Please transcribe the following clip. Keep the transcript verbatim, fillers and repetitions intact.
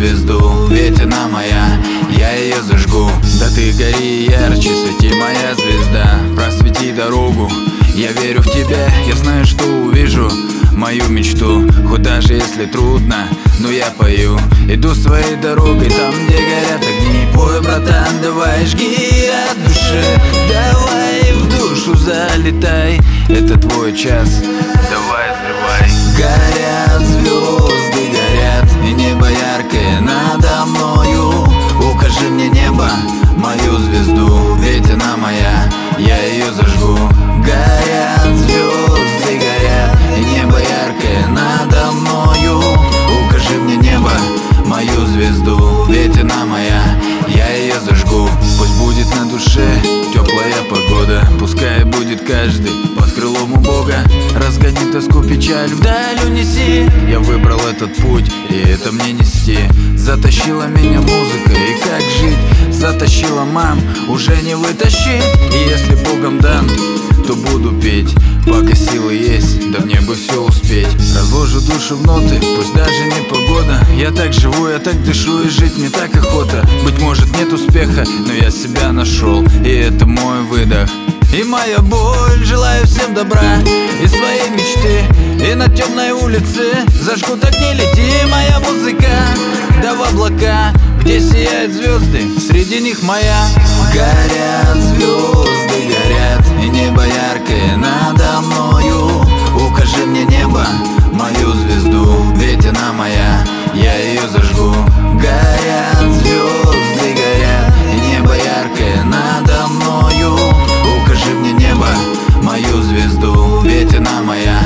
звезду, ведь она моя, я ее зажгу. Да ты гори ярче, свети, моя звезда, просвети дорогу. Я верю в тебя, я знаю, что увижу мою мечту. Хоть даже если трудно, но я пою. Иду своей дорогой, там, где горят огни. Пой, братан, давай, жги от души. Давай в душу залетай, это твой час, давай взрывай. Горят звезды, горят, и небо яркое надо мною. Укажи мне небо, мою звезду, ведь она моя, я ее зажгу. Горят звезды, горят, и небо яркое надо мною. Укажи мне небо, мою звезду, ведь она моя, я ее зажгу. Пусть будет на душе теплая погода, пускай будет каждый под крылом у Бога. Разгони тоску, печаль, вдаль унеси. Я выбрал этот путь, и это мне нести. Затащила меня музыка, и как жить? Затащила, мам, уже не вытащить. И если Богом дан, то буду петь, пока силы есть, да мне бы все успеть. Разложу душу в ноты, пусть даже не погода. Я так живу, я так дышу, и жить мне так охота. Быть может нет успеха, но я себя нашел, и это мой выдох и моя боль. Желаю всем добра и своей мечты, и на темной улице зажгу, так не лети. Моя музыка, да в облака, где сияют звезды, среди них моя. Горят звезды, горят, и небо яркое надо мною. Укажи мне небо, мою звезду, ведь она моя, я ее зажгу. Горят звезды, горят, и небо яркое надо мною. Укажи мне небо, мою звезду, ведь она моя,